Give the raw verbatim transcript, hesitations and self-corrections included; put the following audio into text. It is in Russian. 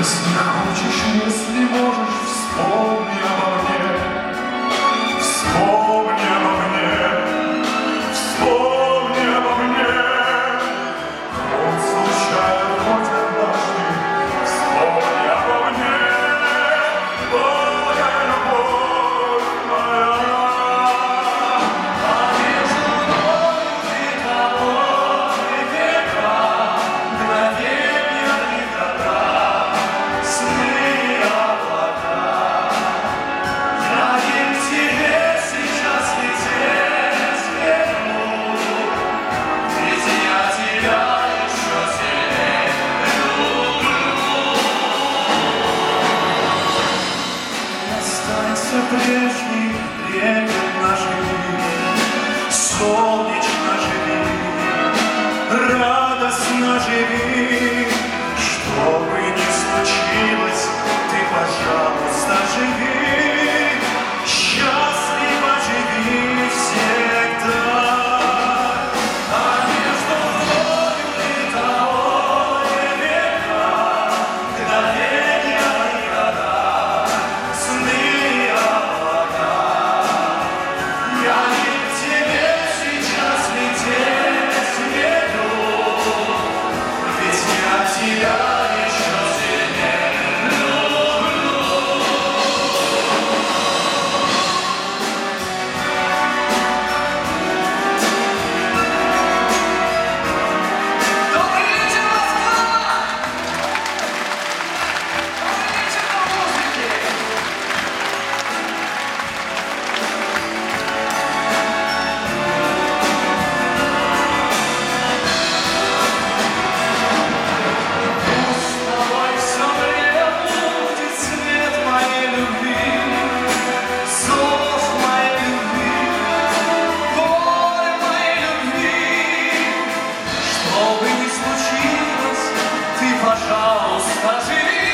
Если хочешь, если можешь, вспомни обо мне, вспомни обо мне, вспомни обо мне. Хоть случайно, хоть однажды, вспомни обо мне, моя любовь моя. А между мною и тобой века, мгновенья и года, сны и облака. Я не к тебе сейчас лететь не буду, ведь я тебя еще сильнее люблю. Останься прежней, трепетно живи, солнечно живи, радостно живи. Что бы ни случилось, ты, пожалуйста, живи, счастливо живи всегда. А между мною и тобой века, мгновенья и года, сны и облака. Я не к тебе сейчас лететь веду, ведь я тебя еще сильнее люблю. Добрый вечер, Москва! Добрый вечер, музыки! С тобой все время будет свет моей любви, зов моей любви, боль моей любви. Что бы ни случилось, ты, пожалуйста, живи,